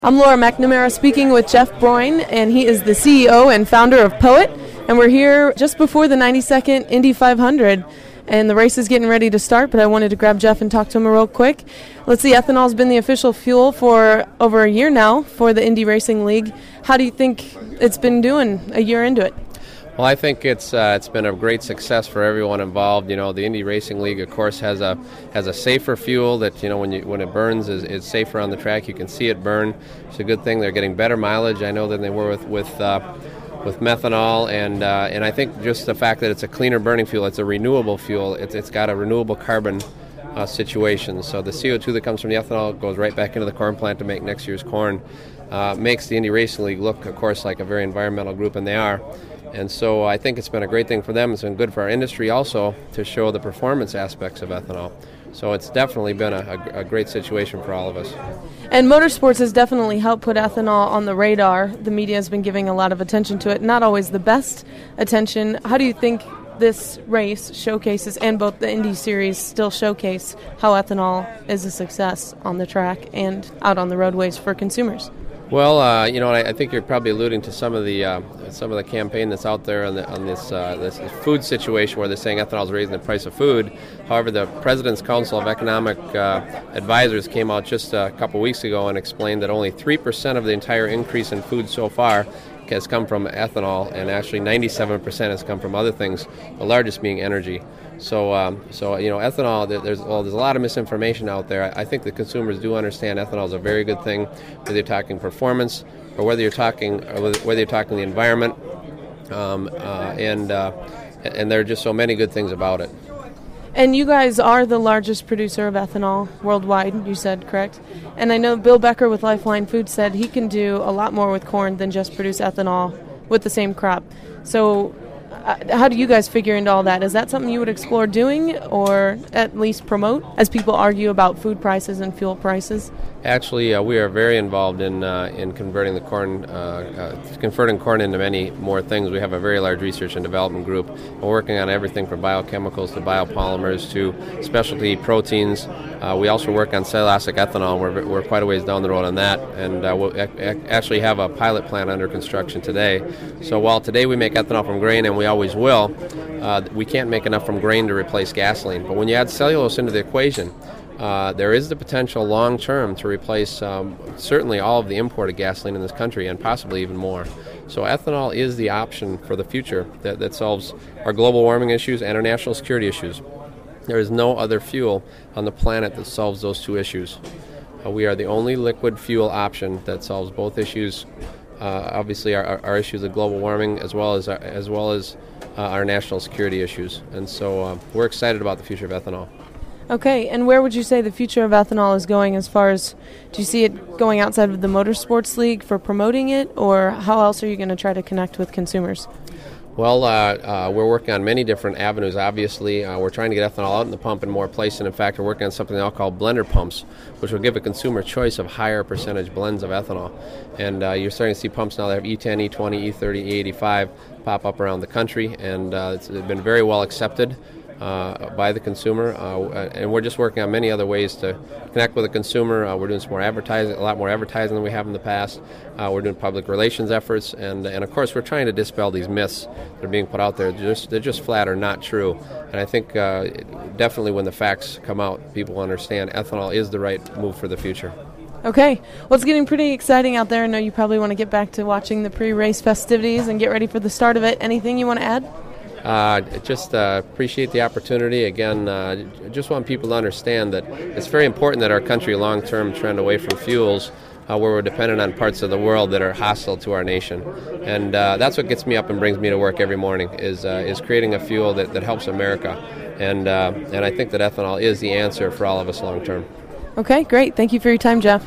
I'm Laura McNamara speaking with Jeff Broin, and he is the CEO and founder of Poet, and we're here just before the 92nd Indy 500, and the race is getting ready to start, but I wanted to grab Jeff and talk to him real quick. Let's see, ethanol has been the official fuel for over a year now for the Indy Racing League. How do you think it's been doing a year into it? Well, I think it's been a great success for everyone involved. You know, the Indy Racing League, of course, has a safer fuel that, you know, when it burns is safer on the track. You can see it burn. It's a good thing. They're getting better mileage, I know, than they were with methanol, and I think just the fact that it's a cleaner burning fuel, it's a renewable fuel. It's got a renewable carbon situation. So the CO2 that comes from the ethanol goes right back into the corn plant to make next year's corn. Makes the Indy Racing League look, of course, like a very environmental group, and they are. And so I think it's been a great thing for them. It's been good for our industry also to show the performance aspects of ethanol. So it's definitely been a great situation for all of us. And motorsports has definitely helped put ethanol on the radar. The media has been giving a lot of attention to it, not always the best attention. How do you think this race showcases, and both the Indy Series still showcase, how ethanol is a success on the track and out on the roadways for consumers? Well, I think you're probably alluding to some of the campaign that's out there on this food situation where they're saying ethanol is raising the price of food. However, the President's Council of Economic Advisors came out just a couple weeks ago and explained that only 3% of the entire increase in food so far has come from ethanol, and actually 97% has come from other things, the largest being energy. So ethanol, there's a lot of misinformation out there. I think the consumers do understand ethanol is a very good thing, whether you're talking performance or whether you're talking the environment, and there are just so many good things about it. And you guys are the largest producer of ethanol worldwide, you said, correct? And I know Bill Becker with Lifeline Foods said he can do a lot more with corn than just produce ethanol with the same crop. So how do you guys figure into all that? Is that something you would explore doing, or at least promote, as people argue about food prices and fuel prices? Actually, we are very involved in converting the corn, converting corn into many more things. We have a very large research and development group. We're working on everything from biochemicals to biopolymers to specialty proteins. We also work on cellulosic ethanol. We're quite a ways down the road on that, and we'll actually have a pilot plant under construction today. So while today we make ethanol from grain, and we always will, we can't make enough from grain to replace gasoline. But when you add cellulose into the equation, there is the potential long-term to replace certainly all of the imported gasoline in this country, and possibly even more. So ethanol is the option for the future that solves our global warming issues and our national security issues. There is no other fuel on the planet that solves those two issues. We are the only liquid fuel option that solves both issues. Obviously, our issues of global warming as well as our national security issues. And so we're excited about the future of ethanol. Okay, and where would you say the future of ethanol is going, as far as, do you see it going outside of the Motorsports League for promoting it, or how else are you going to try to connect with consumers? Well, we're working on many different avenues, obviously. We're trying to get ethanol out in the pump in more places, and in fact, we're working on something now called blender pumps, which will give a consumer choice of higher percentage blends of ethanol. And you're starting to see pumps now that have E10, E20, E30, E85 pop up around the country, and it's been very well accepted by the consumer, and we're just working on many other ways to connect with the consumer. We're doing some more advertising, a lot more advertising than we have in the past. We're doing public relations efforts, and of course we're trying to dispel these myths that are being put out there. They're just flat or not true. And I think definitely when the facts come out, people will understand ethanol is the right move for the future. Okay, well, it's getting pretty exciting out there. I know you probably want to get back to watching the pre-race festivities and get ready for the start of it. Anything you want to add? Just appreciate the opportunity. Again, just want people to understand that it's very important that our country long-term trend away from fuels where we're dependent on parts of the world that are hostile to our nation. And that's what gets me up and brings me to work every morning, is creating a fuel that helps America. And I think that ethanol is the answer for all of us long-term. Okay, great. Thank you for your time, Jeff.